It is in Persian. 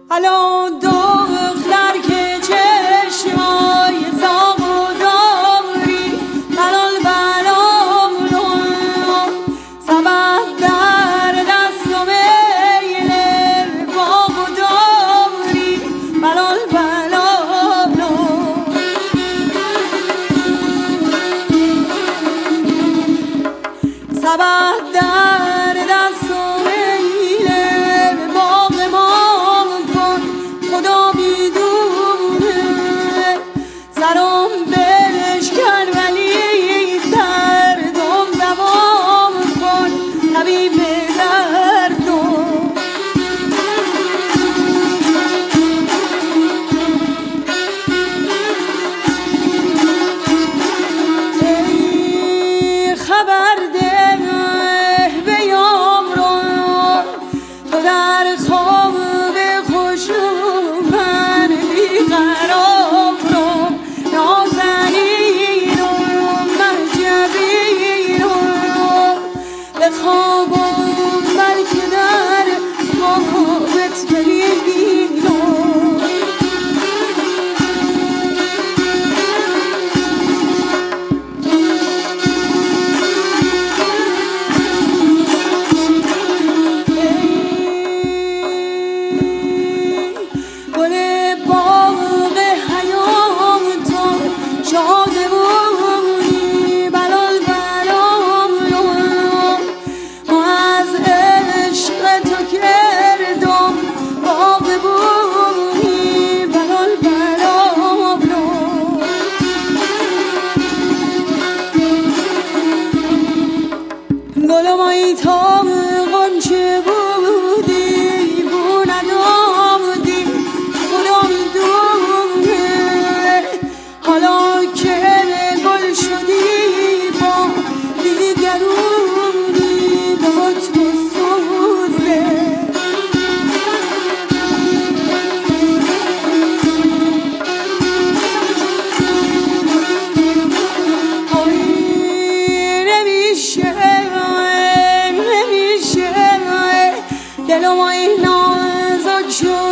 الو دختر که چشمای زاغ و داری بلال بلال سبب در دست و میل باغ و داری بلال بلال سبب در دست و میل باغ ما کن خدا بیدونه سرم بشکن ولی دردم دوام کن طبیب دردم ای خبر ده به یام رو تو در خواب خوش من بیقرار رو نازنین و مرجبین رو به خوابم بلکه در خوابت ببین گل باغ حیام تو شاده بودی بلال بلال ما از عشق تو کردم باغ بودی بلال بلال گل مایی تا غنچه بودی بو ندامدی خدا میدونه حالا که گل شدی با دیگرونی با تو سوزه نمیشه دلم این نازک شد